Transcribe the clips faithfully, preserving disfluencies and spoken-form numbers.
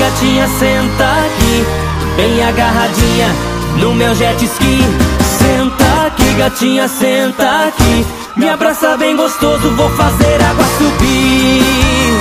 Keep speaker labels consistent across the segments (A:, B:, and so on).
A: gatinha, senta aqui, bem agarradinha no meu jet ski. Senta aqui, gatinha, senta aqui, me abraça bem gostoso, vou fazer água subir.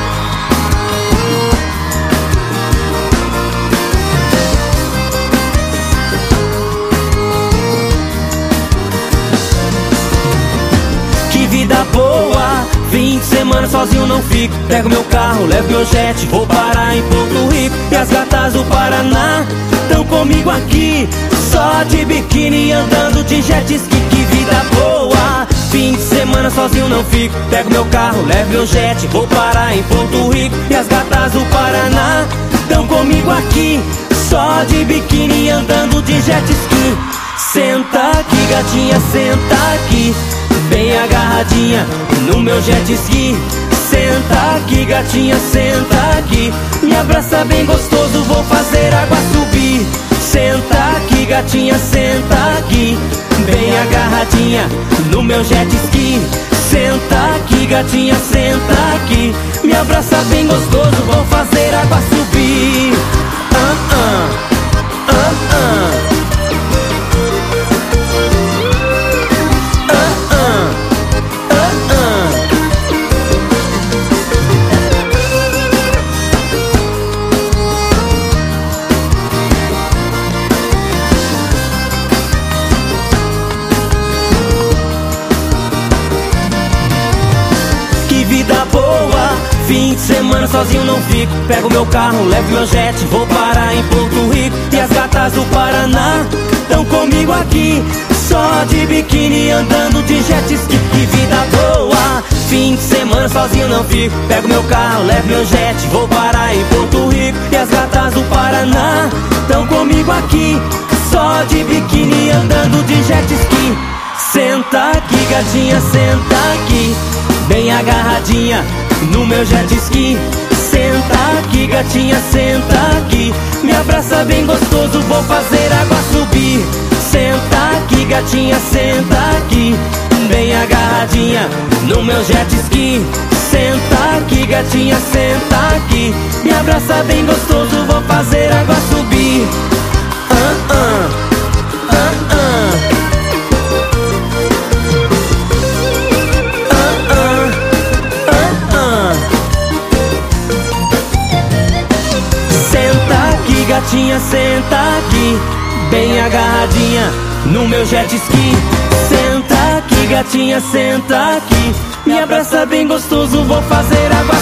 A: Que vida boa, fim de semana sozinho não fico. Pego meu carro, levo meu jet, vou parar em Porto Rico. E as gatas do Paraná tão comigo aqui, só de biquíni andando de jet ski. Que vida boa, fim de semana sozinho não fico. Pego meu carro, levo meu jet, vou parar em Porto Rico. E as gatas do Paraná tão comigo aqui, só de biquíni andando de jet ski. Senta aqui, gatinha, senta aqui, bem agarradinha no meu jet ski. Senta aqui, gatinha, senta aqui, me abraça bem gostoso, vou fazer água subir. Senta aqui, gatinha, senta aqui, bem agarradinha no meu jet ski. Senta aqui, gatinha, senta aqui, me abraça bem gostoso, vou fazer água subir. Ah, ah, ah, ah. Vida boa, fim de semana sozinho não fico. Pego meu carro, levo meu jet, vou parar em Porto Rico. E as gatas do Paraná tão comigo aqui, só de biquíni andando de jet ski. Que vida boa, fim de semana sozinho não fico. Pego meu carro, levo meu jet, vou parar em Porto Rico. E as gatas do Paraná tão comigo aqui, só de biquíni andando de jet ski. Senta aqui, gatinha, senta aqui, bem agarradinha no meu jet ski. Senta aqui, gatinha, senta aqui, me abraça bem gostoso, vou fazer água subir. Senta aqui, gatinha, senta aqui, bem agarradinha no meu jet ski. Senta aqui, gatinha, senta aqui, me abraça bem gostoso, vou fazer água subir. Ah, ah, ah, ah. Gatinha, senta aqui, bem agarradinha no meu jet ski. Senta aqui, gatinha, senta aqui, me abraça bem gostoso, vou fazer água